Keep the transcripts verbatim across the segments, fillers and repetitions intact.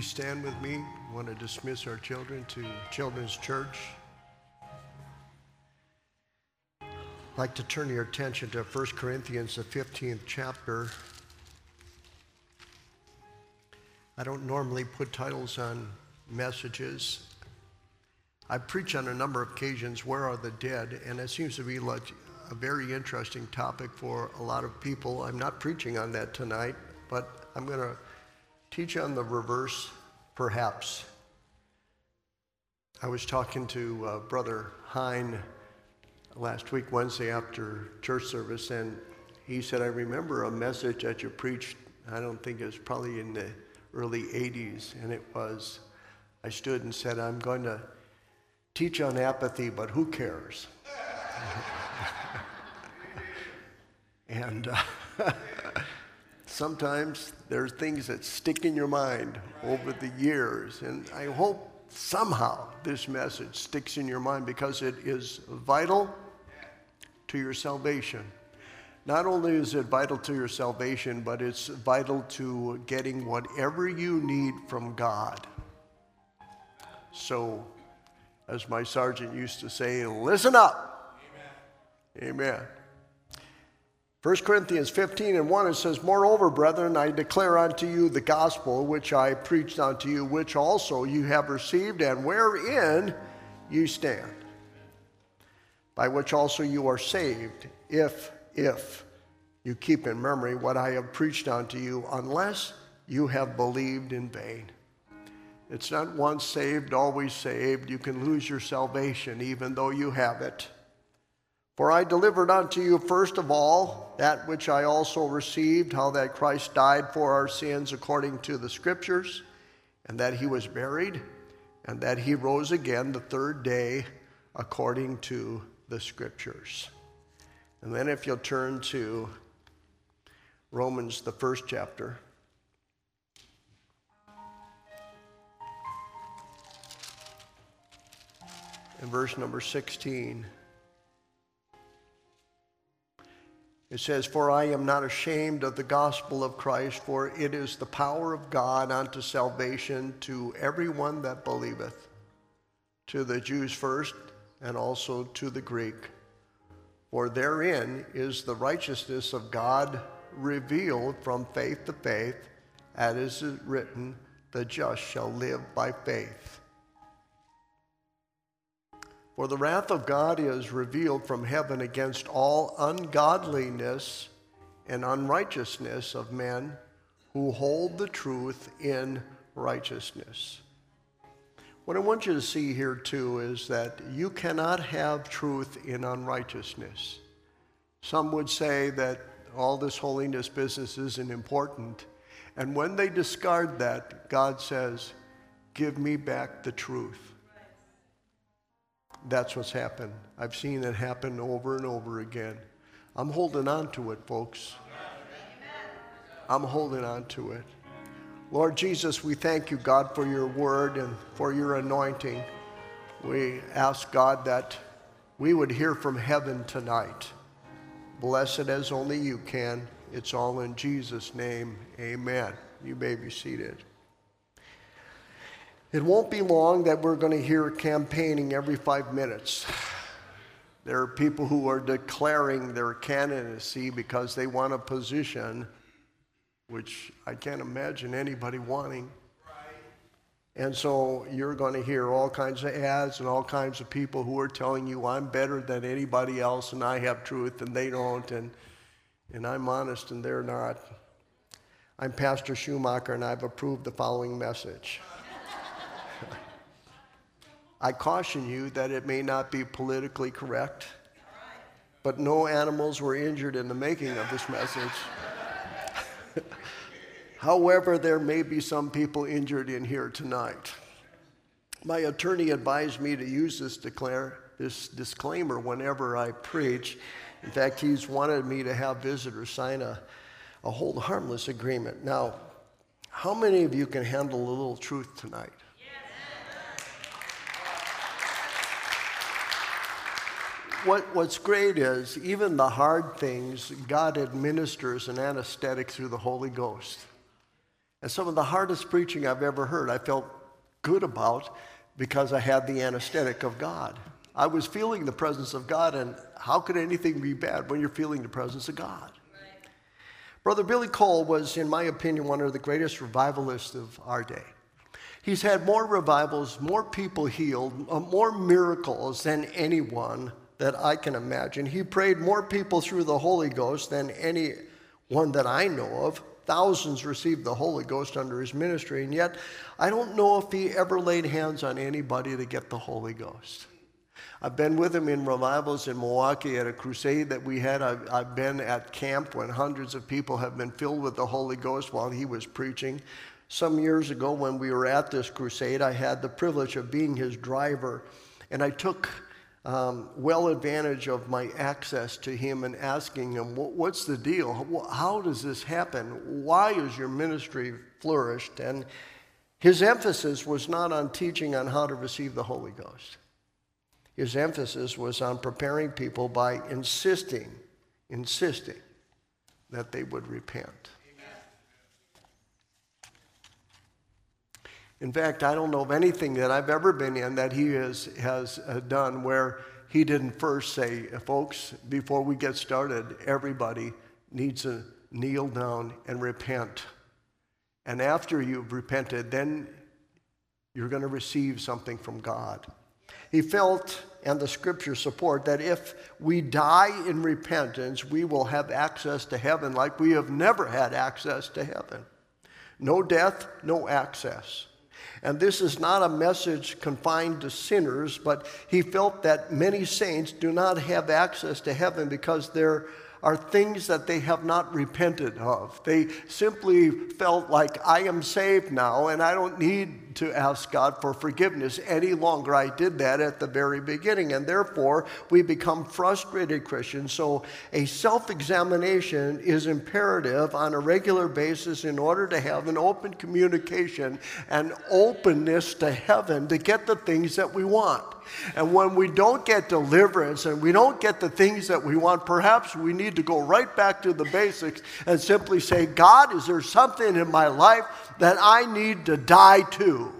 please stand with me? I want to dismiss our children to Children's Church. I'd like to turn your attention to First Corinthians, the fifteenth chapter. I don't normally put titles on messages. I preach on a number of occasions, Where Are the Dead? And it seems to be like a very interesting topic for a lot of people. I'm not preaching on that tonight, but I'm going to teach on the reverse, perhaps. I was talking to uh, Brother Hine last week, Wednesday, after church service, and he said, I remember a message that you preached, I don't think it was probably in the early eighties, and it was, I stood and said, I'm going to teach on apathy, but who cares? and uh, sometimes there's things that stick in your mind over the years, and I hope somehow this message sticks in your mind because it is vital to your salvation. Not only is it vital to your salvation, but it's vital to getting whatever you need from God. So, as my sergeant used to say, listen up. Amen. Amen. First Corinthians fifteen and one, it says, Moreover, brethren, I declare unto you the gospel which I preached unto you, which also you have received, and wherein you stand, by which also you are saved, if, if you keep in memory what I have preached unto you, unless you have believed in vain. It's not once saved, always saved. You can lose your salvation even though you have it. For I delivered unto you first of all that which I also received, how that Christ died for our sins according to the Scriptures, and that he was buried, and that he rose again the third day according to the Scriptures. And then if you'll turn to Romans, the first chapter. In verse number sixteen. It says, For I am not ashamed of the gospel of Christ, for it is the power of God unto salvation to everyone that believeth, to the Jews first, and also to the Greek. For therein is the righteousness of God revealed from faith to faith, as is written, the just shall live by faith. For the wrath of God is revealed from heaven against all ungodliness and unrighteousness of men who hold the truth in righteousness. What I want you to see here too is that you cannot have truth in unrighteousness. Some would say that all this holiness business isn't important. And when they discard that, God says, give me back the truth. That's what's happened. I've seen it happen over and over again. I'm holding on to it, folks. I'm holding on to it. Lord Jesus, we thank you, God, for your word and for your anointing. We ask, God, that we would hear from heaven tonight. Bless it as only you can. It's all in Jesus' name. Amen. You may be seated. It won't be long that we're going to hear campaigning every five minutes. There are people who are declaring their candidacy because they want a position, which I can't imagine anybody wanting. And so you're going to hear all kinds of ads and all kinds of people who are telling you I'm better than anybody else and I have truth and they don't, and, and I'm honest and they're not. I'm Pastor Schumacher and I've approved the following message. I caution you that it may not be politically correct, but no animals were injured in the making of this message. However, there may be some people injured in here tonight. My attorney advised me to use this declare this disclaimer whenever I preach. In fact, he's wanted me to have visitors sign a, a hold harmless agreement. Now, how many of you can handle a little truth tonight? What, what's great is, even the hard things, God administers an anesthetic through the Holy Ghost. And some of the hardest preaching I've ever heard, I felt good about because I had the anesthetic of God. I was feeling the presence of God, and how could anything be bad when you're feeling the presence of God? Right. Brother Billy Cole was, in my opinion, one of the greatest revivalists of our day. He's had more revivals, more people healed, uh, more miracles than anyone that I can imagine. He prayed more people through the Holy Ghost than anyone that I know of. Thousands received the Holy Ghost under his ministry, and yet I don't know if he ever laid hands on anybody to get the Holy Ghost. I've been with him in revivals in Milwaukee at a crusade that we had. I've, I've been at camp when hundreds of people have been filled with the Holy Ghost while he was preaching. Some years ago when we were at this crusade, I had the privilege of being his driver, and I took um, well advantage of my access to him and asking him, what's the deal? How does this happen? Why is your ministry flourished? And his emphasis was not on teaching on how to receive the Holy Ghost. His emphasis was on preparing people by insisting, insisting that they would repent. In fact, I don't know of anything that I've ever been in that he has, has uh, done where he didn't first say, folks, before we get started, everybody needs to kneel down and repent. And after you've repented, then you're going to receive something from God. He felt, and the scriptures support, that if we die in repentance, we will have access to heaven like we have never had access to heaven. No death, no access. And this is not a message confined to sinners, but he felt that many saints do not have access to heaven because there are things that they have not repented of. They simply felt like, I am saved now, and I don't need to ask God for forgiveness any longer. I did that at the very beginning, and therefore we become frustrated Christians. So a self-examination is imperative on a regular basis in order to have an open communication and openness to heaven to get the things that we want. And when we don't get deliverance and we don't get the things that we want, perhaps we need to go right back to the basics and simply say, God, is there something in my life that I need to die to?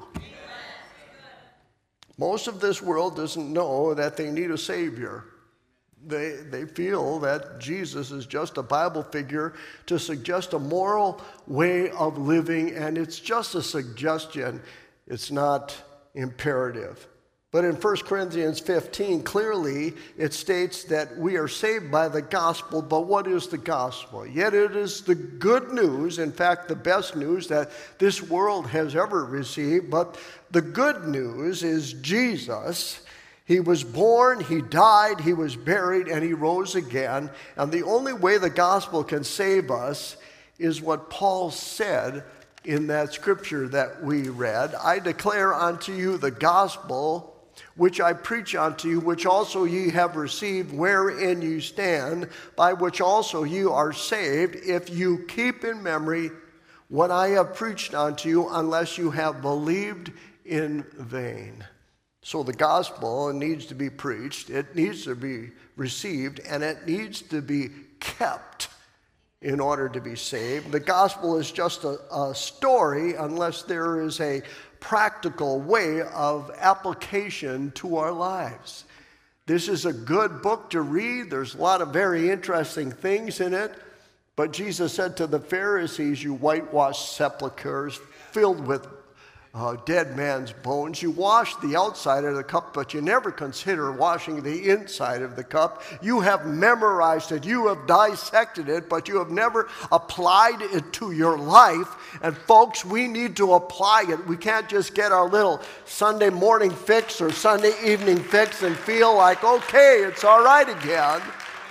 Most of this world doesn't know that they need a Savior. They, they feel that Jesus is just a Bible figure to suggest a moral way of living, and it's just a suggestion. It's not imperative. But in First Corinthians fifteen, clearly it states that we are saved by the gospel. But what is the gospel? Yet it is the good news, in fact, the best news that this world has ever received. But the good news is Jesus. He was born, he died, he was buried, and he rose again. And the only way the gospel can save us is what Paul said in that scripture that we read. I declare unto you the gospel which I preach unto you, which also ye have received, wherein you stand, by which also you are saved, if you keep in memory what I have preached unto you, unless you have believed in vain. So the gospel needs to be preached, it needs to be received, and it needs to be kept in order to be saved. The gospel is just a, a story unless there is a practical way of application to our lives. This is a good book to read. There's a lot of very interesting things in it. But Jesus said to the Pharisees, you whitewashed sepulchres filled with uh, dead man's bones. You wash the outside of the cup, but you never consider washing the inside of the cup. You have memorized it. You have dissected it, but you have never applied it to your life. And folks, we need to apply it. We can't just get our little Sunday morning fix or Sunday evening fix and feel like, okay, it's all right again.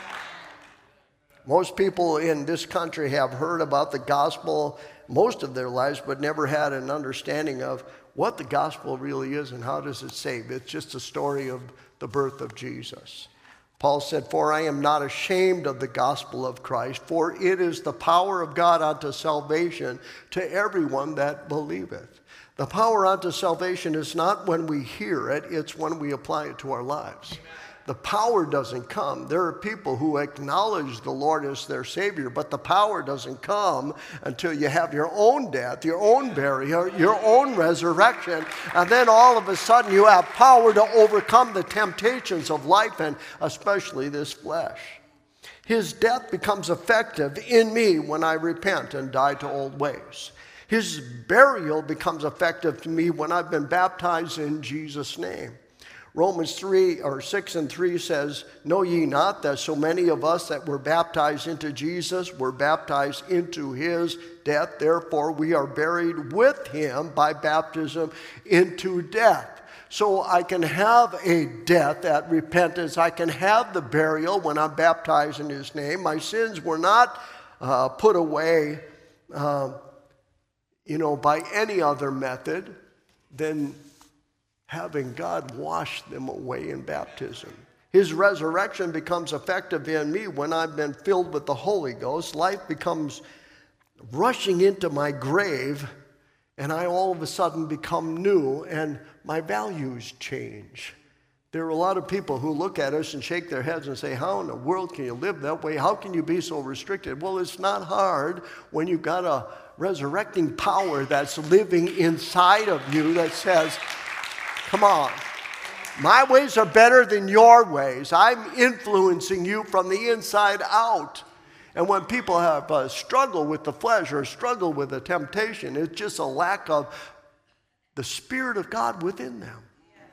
Most people in this country have heard about the gospel most of their lives, but never had an understanding of what the gospel really is and how does it save. It's just a story of the birth of Jesus. Paul said, for I am not ashamed of the gospel of Christ, for it is the power of God unto salvation to everyone that believeth. The power unto salvation is not when we hear it, it's when we apply it to our lives. Amen. the power doesn't come. There are people who acknowledge the Lord as their Savior, but the power doesn't come until you have your own death, your own burial, your own resurrection, and then all of a sudden you have power to overcome the temptations of life, and especially this flesh. His death becomes effective in me when I repent and die to old ways. His burial becomes effective to me when I've been baptized in Jesus' name. Romans three or six and three says, know ye not that so many of us that were baptized into Jesus were baptized into his death? Therefore we are buried with him by baptism into death. So I can have a death at repentance. I can have the burial when I'm baptized in his name. My sins were not uh, put away, uh, you know, by any other method than having God wash them away in baptism. His resurrection becomes effective in me when I've been filled with the Holy Ghost. Life becomes rushing into my grave, and I all of a sudden become new, and my values change. There are a lot of people who look at us and shake their heads and say, how in the world can you live that way? How can you be so restricted? Well, it's not hard when you've got a resurrecting power that's living inside of you that says, come on. My ways are better than your ways. I'm influencing you from the inside out. And when people have a struggle with the flesh or struggle with a temptation, it's just a lack of the Spirit of God within them.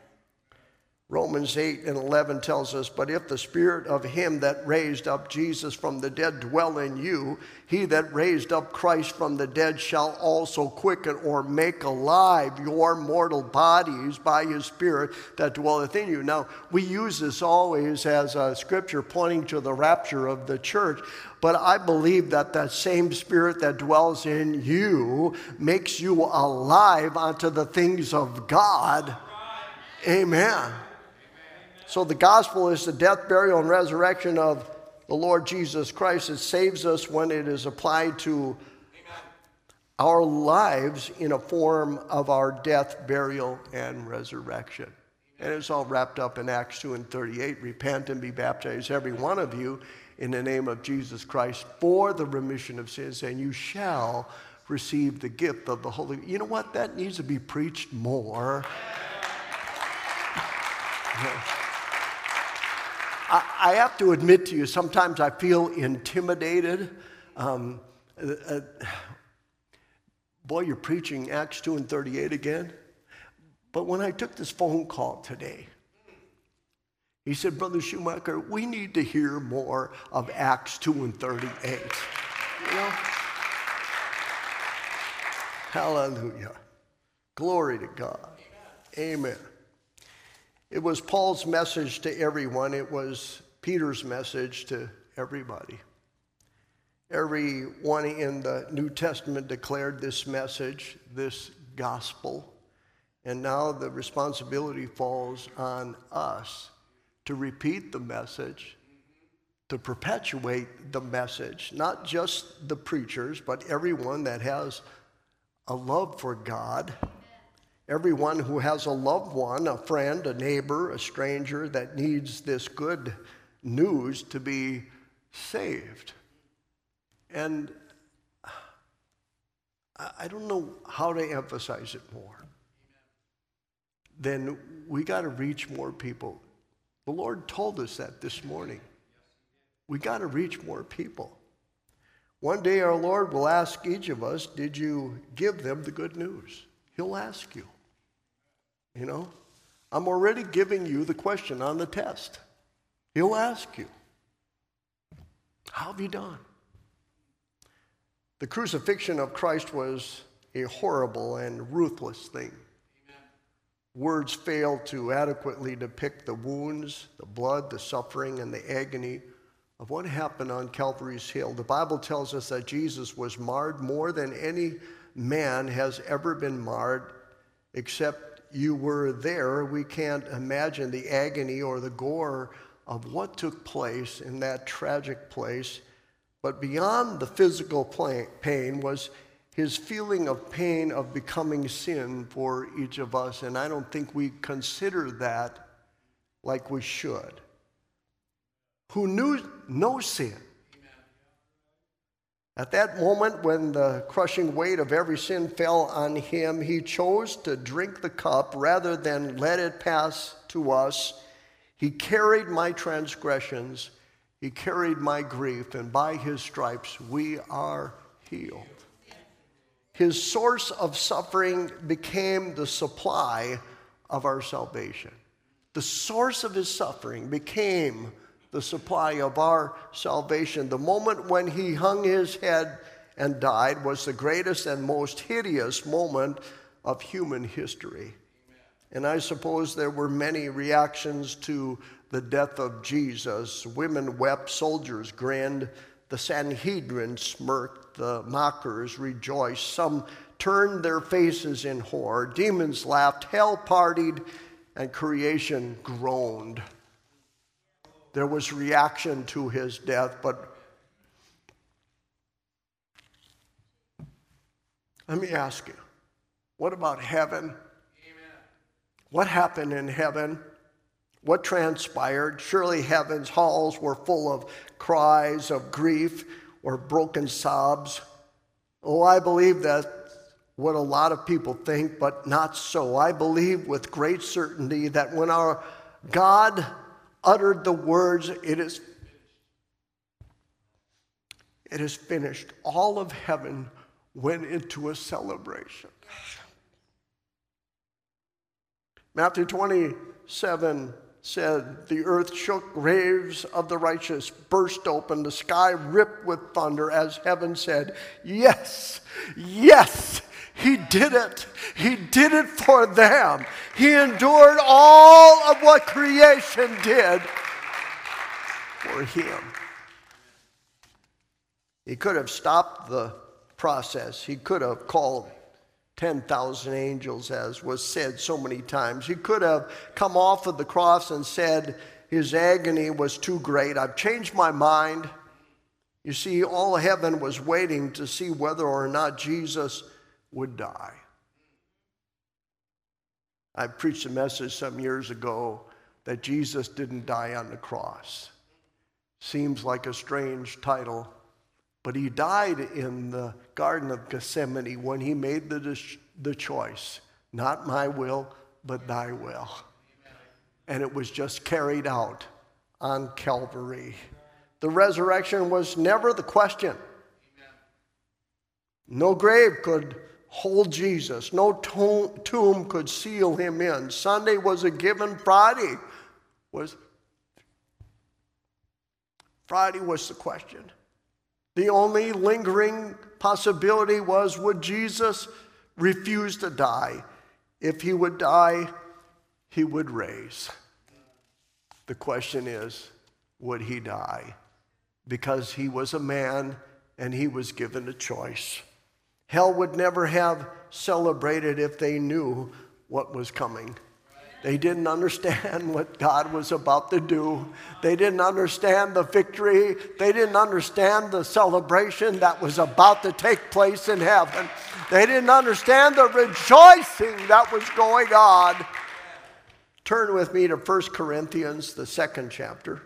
Romans eight and eleven tells us, but if the Spirit of him that raised up Jesus from the dead dwell in you, he that raised up Christ from the dead shall also quicken or make alive your mortal bodies by his Spirit that dwelleth in you. Now, we use this always as a scripture pointing to the rapture of the church, but I believe that that same Spirit that dwells in you makes you alive unto the things of God. Amen. So the gospel is the death, burial, and resurrection of the Lord Jesus Christ. It saves us when it is applied to our lives in a form of our death, burial, and resurrection. And it's all wrapped up in Acts two and thirty-eight. Repent and be baptized, every one of you, in the name of Jesus Christ for the remission of sins, and you shall receive the gift of the Holy. You know what? That needs to be preached more. I have to admit to you, sometimes I feel intimidated. Um, uh, boy, you're preaching Acts two and thirty-eight again. But when I took this phone call today, he said, Brother Schumacher, we need to hear more of Acts two and thirty-eight. You know? Hallelujah. Glory to God. Amen. It was Paul's message to everyone. It was Peter's message to everybody. Everyone in the New Testament declared this message, this gospel. And now the responsibility falls on us to repeat the message, to perpetuate the message. Not just the preachers, but everyone that has a love for God. Everyone who has a loved one, a friend, a neighbor, a stranger that needs this good news to be saved. And I don't know how to emphasize it more. Then we got to reach more people. The Lord told us that this morning. We got to reach more people. One day our Lord will ask each of us, did you give them the good news? He'll ask you. You know, I'm already giving you the question on the test. He'll ask you, how have you done? The crucifixion of Christ was a horrible and ruthless thing. Amen. Words fail to adequately depict the wounds, the blood, the suffering, and the agony of what happened on Calvary's Hill. The Bible tells us that Jesus was marred more than any man has ever been marred, except you were there. We can't imagine the agony or the gore of what took place in that tragic place. But beyond the physical pain was his feeling of pain of becoming sin for each of us. And I don't think we consider that like we should. who knew no sin. At that moment, when the crushing weight of every sin fell on him, he chose to drink the cup rather than let it pass to us. He carried my transgressions, he carried my grief, and by his stripes we are healed. His source of suffering became the supply of our salvation. The source of his suffering became the supply of our salvation. The moment when he hung his head and died was the greatest and most hideous moment of human history. And I suppose there were many reactions to the death of Jesus. Women wept, soldiers grinned, the Sanhedrin smirked, the mockers rejoiced. Some turned their faces in horror. Demons laughed, hell partied, and creation groaned. There was reaction to his death, but let me ask you, what about heaven? Amen. What happened in heaven? What transpired? Surely heaven's halls were full of cries of grief or broken sobs. Oh, I believe that's what a lot of people think, but not so. I believe with great certainty that when our God uttered the words, it is, it is finished, all of heaven went into a celebration. Matthew twenty-seven said, the earth shook, graves of the righteous burst open, the sky ripped with thunder as heaven said, yes, yes, he did it. He did it for them. He endured all of what creation did for him. He could have stopped the process. He could have called ten thousand angels, as was said so many times. He could have come off of the cross and said his agony was too great. I've changed my mind. You see, all heaven was waiting to see whether or not Jesus would die. I preached a message some years ago that Jesus didn't die on the cross. Seems like a strange title, but he died in the Garden of Gethsemane when he made the, the choice, not my will, but thy will. And it was just carried out on Calvary. The resurrection was never the question. No grave could hold Jesus. No tomb could seal him in. Sunday was a given. Friday was, Friday was the question. The only lingering possibility was, would Jesus refuse to die? If he would die, he would raise. The question is, would he die? Because he was a man and he was given a choice. Hell would never have celebrated if they knew what was coming. They didn't understand what God was about to do. They didn't understand the victory. They didn't understand the celebration that was about to take place in heaven. They didn't understand the rejoicing that was going on. Turn with me to First Corinthians, the second chapter.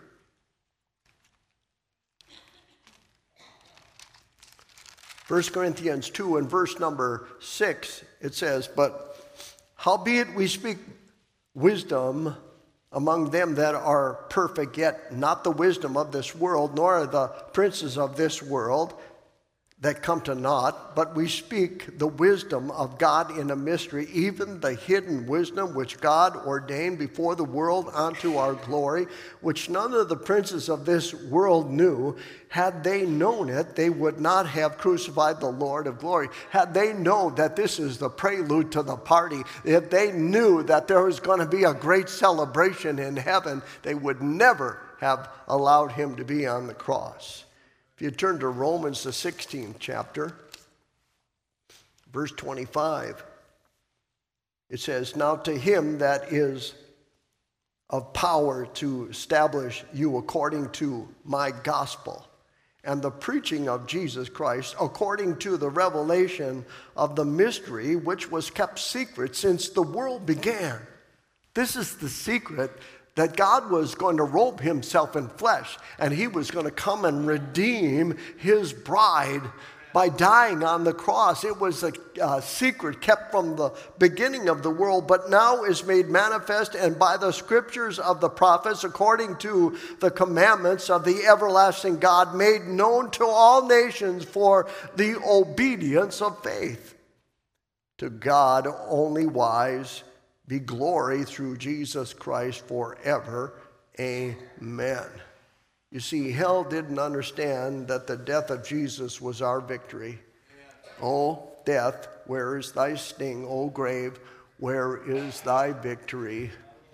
First Corinthians two and verse number six, it says, but howbeit we speak wisdom among them that are perfect, yet not the wisdom of this world, nor the princes of this world that come to naught, but we speak the wisdom of God in a mystery, even the hidden wisdom which God ordained before the world unto our glory, which none of the princes of this world knew. Had they known it, they would not have crucified the Lord of glory. Had they known that this is the prelude to the party, if they knew that there was going to be a great celebration in heaven, they would never have allowed him to be on the cross. If you turn to Romans, the sixteenth chapter, verse twenty-five, it says, now to him that is of power to establish you according to my gospel and the preaching of Jesus Christ, according to the revelation of the mystery which was kept secret since the world began. This is the secret that God was going to robe himself in flesh, and he was going to come and redeem his bride by dying on the cross. It was a, a secret kept from the beginning of the world, but now is made manifest, and by the scriptures of the prophets, according to the commandments of the everlasting God, made known to all nations for the obedience of faith. To God only wise be glory through Jesus Christ forever. Amen. You see, hell didn't understand that the death of Jesus was our victory. O death, where is thy sting? O grave, where is thy victory?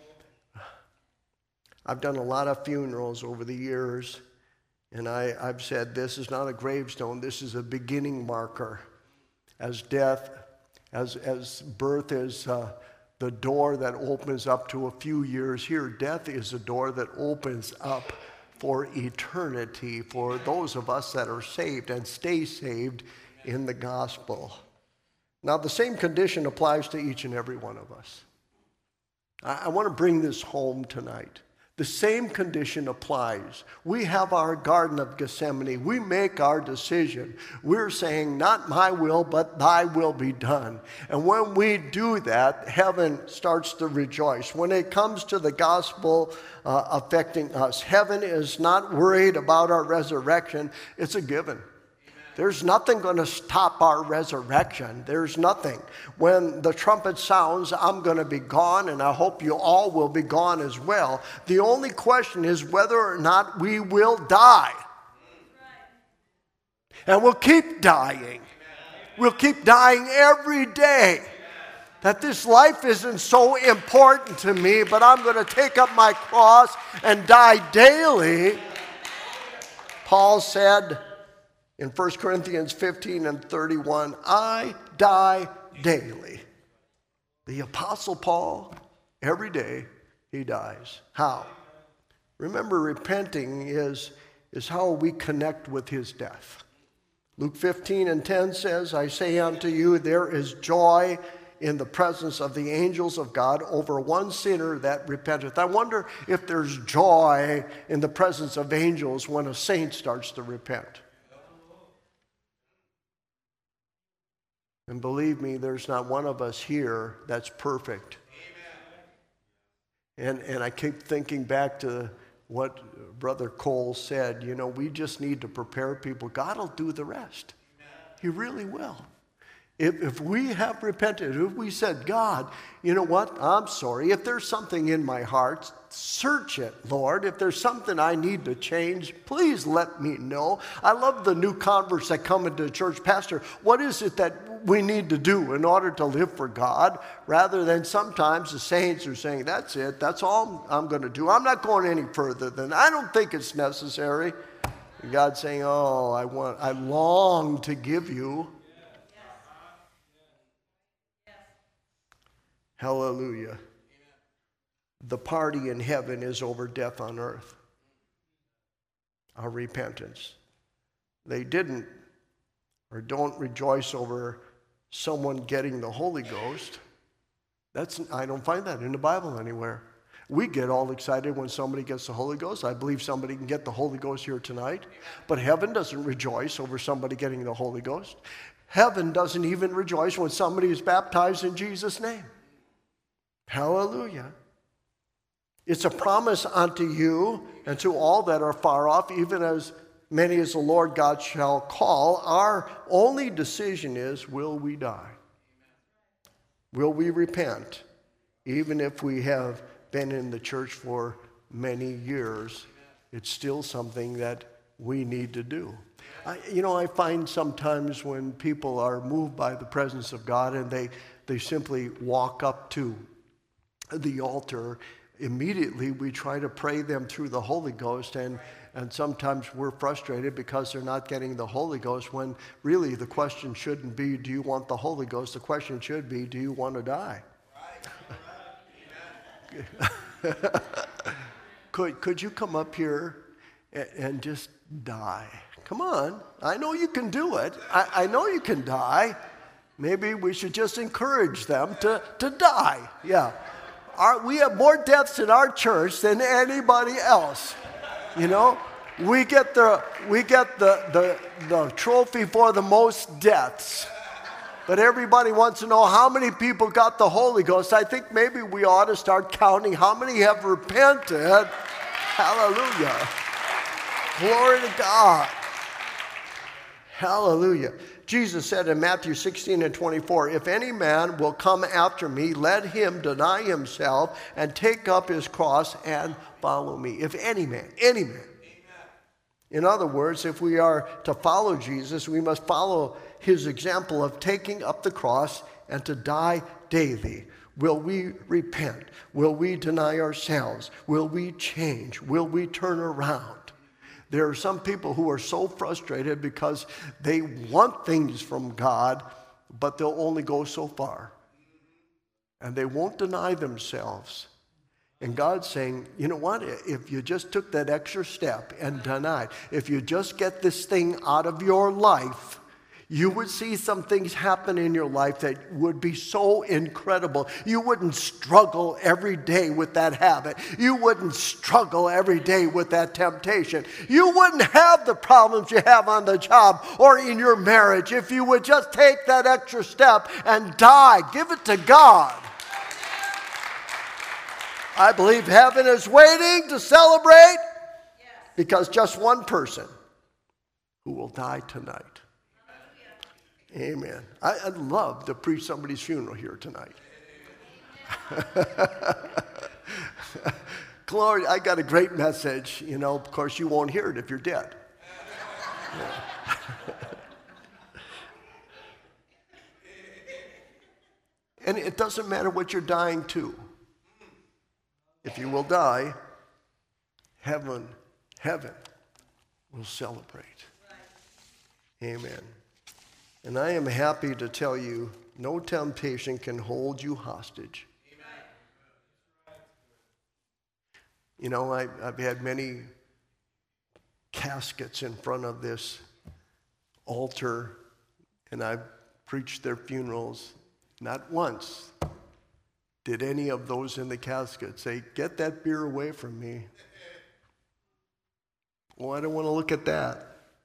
I've done a lot of funerals over the years, and I, I've said this is not a gravestone, this is a beginning marker. As death, as, as birth is uh, the door that opens up to a few years here, death is a door that opens up for eternity, for those of us that are saved and stay saved in the gospel. Now, the same condition applies to each and every one of us. I, I want to bring this home tonight. The same condition applies. We have our Garden of Gethsemane. We make our decision. We're saying, not my will, but thy will be done. And when we do that, heaven starts to rejoice. When it comes to the gospel uh, affecting us, heaven is not worried about our resurrection. It's a given. There's nothing going to stop our resurrection. There's nothing. When the trumpet sounds, I'm going to be gone, and I hope you all will be gone as well. The only question is whether or not we will die. And we'll keep dying. We'll keep dying every day. That this life isn't so important to me, but I'm going to take up my cross and die daily. Paul said in First Corinthians fifteen and thirty-one, I die daily. The Apostle Paul, every day he dies. How? Remember, repenting is, is how we connect with his death. Luke fifteen and ten says, I say unto you, there is joy in the presence of the angels of God over one sinner that repenteth. I wonder if there's joy in the presence of angels when a saint starts to repent. And believe me, there's not one of us here that's perfect. And, and I keep thinking back to what Brother Cole said. You know, we just need to prepare people. God will do the rest. He really will. If, if we have repented, if we said, God, you know what, I'm sorry. If there's something in my heart, search it, Lord. If there's something I need to change, please let me know. I love the new converts that come into the church. Pastor, what is it that we need to do in order to live for God? Rather than sometimes the saints are saying, that's it, that's all I'm going to do. I'm not going any further than I don't think it's necessary. And God's saying, oh, I want, I long to give you. Hallelujah. The party in heaven is over death on earth. Our repentance. They didn't or don't rejoice over someone getting the Holy Ghost. That's, I don't find that in the Bible anywhere. We get all excited when somebody gets the Holy Ghost. I believe somebody can get the Holy Ghost here tonight. But heaven doesn't rejoice over somebody getting the Holy Ghost. Heaven doesn't even rejoice when somebody is baptized in Jesus' name. Hallelujah. It's a promise unto you and to all that are far off, even as many as the Lord God shall call. Our only decision is, will we die? Will we repent? Even if we have been in the church for many years, it's still something that we need to do. I, you know, I find sometimes when people are moved by the presence of God and they, they simply walk up to the altar, immediately we try to pray them through the Holy Ghost, and, and sometimes we're frustrated because they're not getting the Holy Ghost, when really the question shouldn't be, do you want the Holy Ghost? The question should be, do you want to die? Right. could, could you come up here and, and just die? Come on. I know you can do it. I, I know you can die. Maybe we should just encourage them to, to die. Yeah. our, we have more deaths in our church than anybody else. You know, we get the we get the the, the trophy for the most deaths. But everybody wants to know how many people got the Holy Ghost. I think maybe we ought to start counting how many have repented. Hallelujah. Glory to God. Hallelujah. Jesus said in Matthew sixteen and twenty-four, if any man will come after me, let him deny himself and take up his cross and follow me. If any man, any man. In other words, if we are to follow Jesus, we must follow his example of taking up the cross and to die daily. Will we repent? Will we deny ourselves? Will we change? Will we turn around? There are some people who are so frustrated because they want things from God, but they'll only go so far. And they won't deny themselves. And God's saying, you know what, if you just took that extra step and denied, if you just get this thing out of your life, you would see some things happen in your life that would be so incredible. You wouldn't struggle every day with that habit. You wouldn't struggle every day with that temptation. You wouldn't have the problems you have on the job or in your marriage if you would just take that extra step and die. Give it to God. I believe heaven is waiting to celebrate because just one person who will die tonight. Amen. I, I'd love to preach somebody's funeral here tonight. Glory, I got a great message. You know, of course, you won't hear it if you're dead. Yeah. And it doesn't matter what you're dying to. If you will die, heaven, heaven will celebrate. Amen. And I am happy to tell you, no temptation can hold you hostage. You know, I, I've had many caskets in front of this altar, and I've preached their funerals. Not once did any of those in the casket say, get that beer away from me. Well, I don't want to look at that.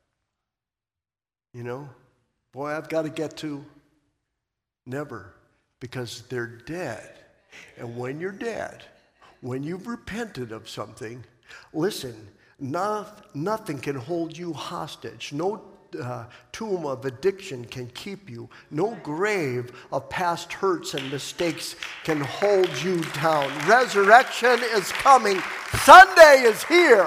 You know? Boy, I've got to get to. Never. Because they're dead. And when you're dead, when you've repented of something, listen, not, nothing can hold you hostage. No uh, tomb of addiction can keep you. No grave of past hurts and mistakes can hold you down. Resurrection is coming. Sunday is here.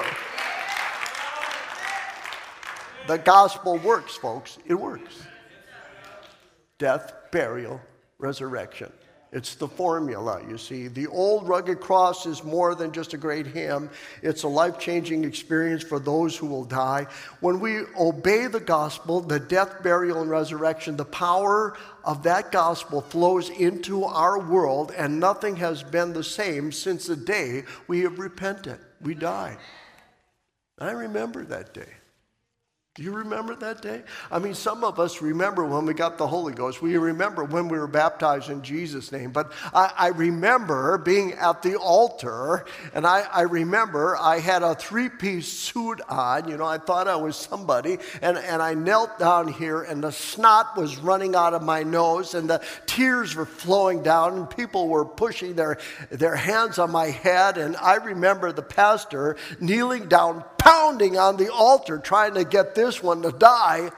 The gospel works, folks. It works. Death, burial, resurrection. It's the formula, you see. The old rugged cross is more than just a great hymn. It's a life-changing experience for those who will die. When we obey the gospel, the death, burial, and resurrection, the power of that gospel flows into our world, and nothing has been the same since the day we have repented. We died. I remember that day. Do you remember that day? I mean, some of us remember when we got the Holy Ghost. We remember when we were baptized in Jesus' name. But I, I remember being at the altar, and I, I remember I had a three-piece suit on. You know, I thought I was somebody. And, and I knelt down here, and the snot was running out of my nose, and the tears were flowing down, and people were pushing their, their hands on my head. And I remember the pastor kneeling down, pounding on the altar, trying to get this This one to die.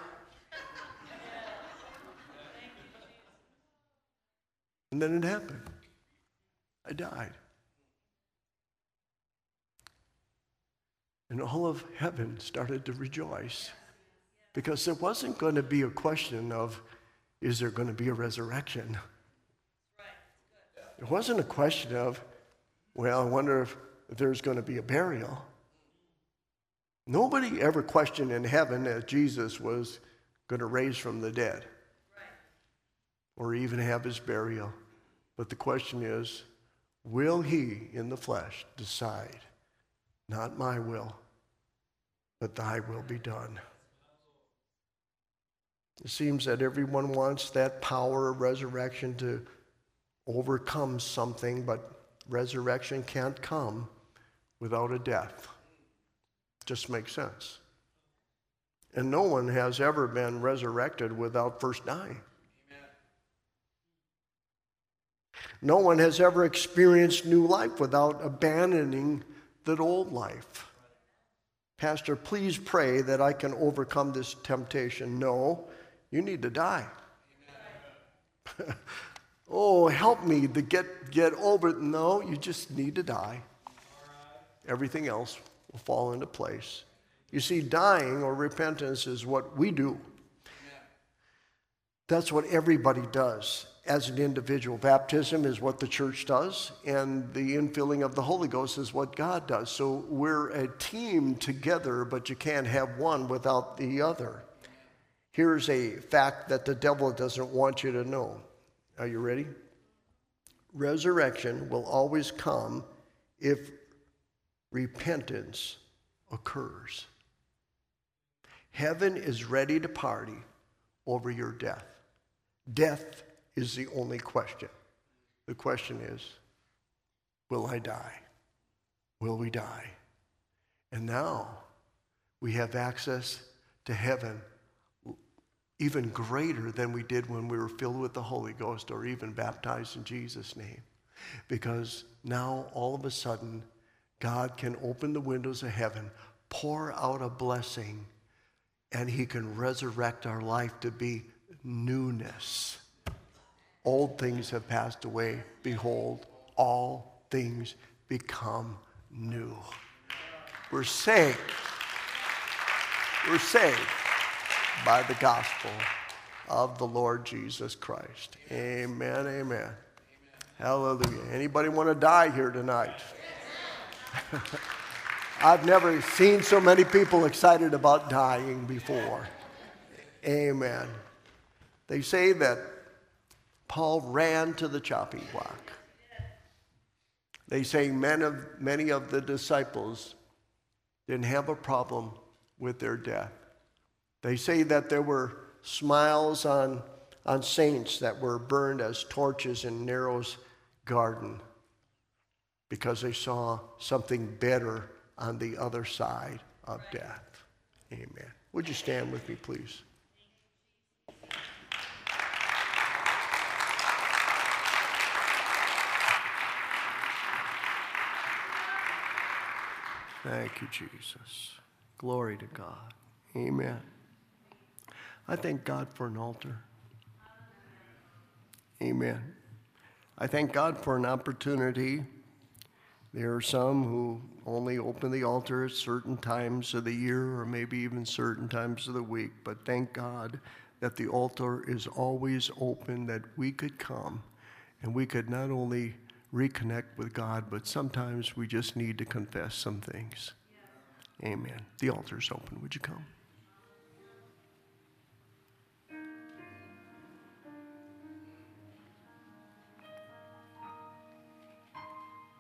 And then it happened. I died. And all of heaven started to rejoice because there wasn't going to be a question of, is there going to be a resurrection? It wasn't a question of, well, I wonder if there's going to be a burial. Nobody ever questioned in heaven that Jesus was going to raise from the dead or even have his burial. But the question is, will he in the flesh decide, not my will, but thy will be done? It seems that everyone wants that power of resurrection to overcome something, but resurrection can't come without a death. Just makes sense. And no one has ever been resurrected without first dying. Amen. No one has ever experienced new life without abandoning that old life. Pastor, please pray that I can overcome this temptation. No, you need to die. Oh, help me to get, get over it. No, you just need to die. Everything else will fall into place. You see, dying or repentance is what we do. That's what everybody does as an individual. Baptism is what the church does, and the infilling of the Holy Ghost is what God does. So we're a team together, but you can't have one without the other. Here's a fact that the devil doesn't want you to know. Are you ready? Resurrection will always come if repentance occurs. Heaven is ready to party over your death. Death is the only question. The question is, will I die? Will we die? And now we have access to heaven even greater than we did when we were filled with the Holy Ghost or even baptized in Jesus' name. Because now all of a sudden, God can open the windows of heaven, pour out a blessing, and he can resurrect our life to be newness. Old things have passed away. Behold, all things become new. We're saved. We're saved by the gospel of the Lord Jesus Christ. Amen, amen. Amen. Hallelujah. Anybody want to die here tonight? I've never seen so many people excited about dying before. Amen. They say that Paul ran to the chopping block. They say many of, many of the disciples didn't have a problem with their death. They say that there were smiles on, on saints that were burned as torches in Nero's garden because they saw something better on the other side of death. Amen. Would you stand with me, please? Thank you, Jesus. Glory to God. Amen. I thank God for an altar. Amen. I thank God for an opportunity. There are some who only open the altar at certain times of the year or maybe even certain times of the week, but thank God that the altar is always open, that we could come and we could not only reconnect with God, but sometimes we just need to confess some things. Amen. The altar is open. Would you come?